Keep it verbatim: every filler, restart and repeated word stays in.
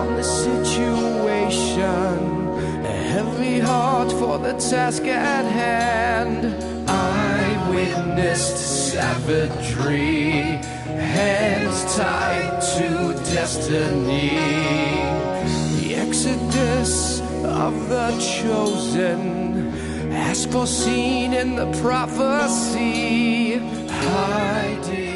on the situation, a heavy heart for the task at hand. I witnessed savagery, hands tied to destiny, the exodus of the chosen, as foreseen in the prophecy. Hiding